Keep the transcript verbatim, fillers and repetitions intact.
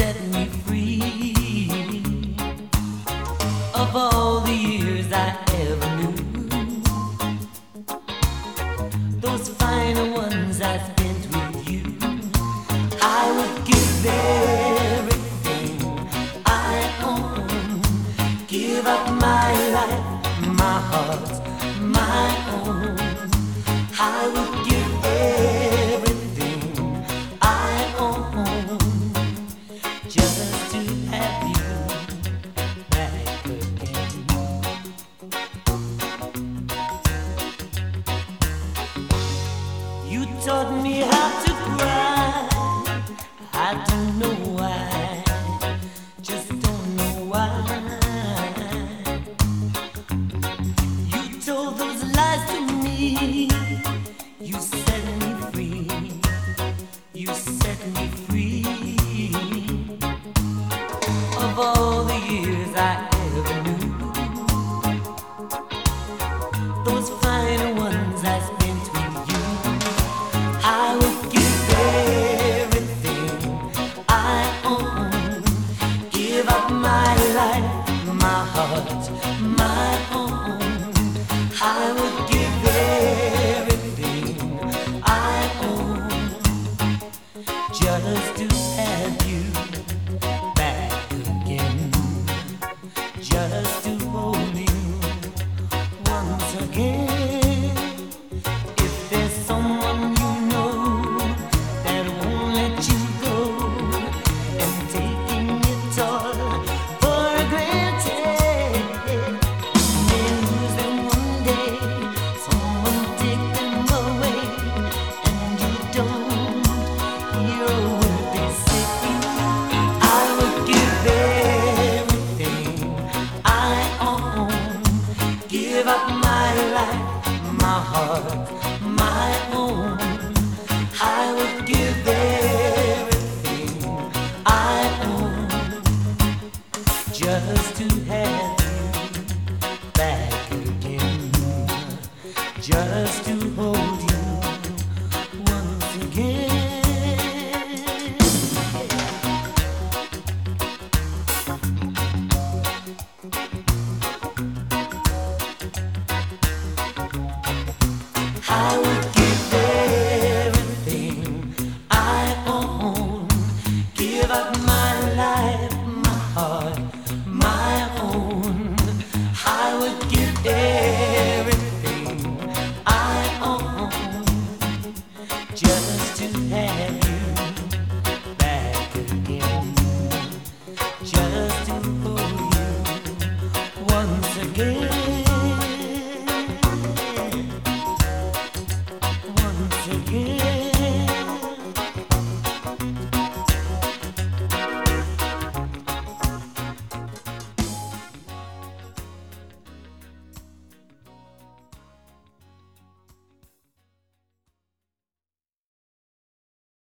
set me free of all the years I ever knew. Those final ones I spent with you, I would give everything I own, give up my life, my heart, my own. I would give everything I own just to have you back again. You taught me how to cry. I don't know why, just don't know why. You told those lies to me. You set me free. You set me free of all the years I ever knew. Those final ones I spent with you, I would give everything I own, give up my life, my heart, my own. I would give everything I own just to have you back again, just to hold you once again. If there's someone you know that won't let you go and taking it all for granted, they lose them one day, someone take them away, and you don't hear a word they say. I would give everything I own, give up my life, my heart,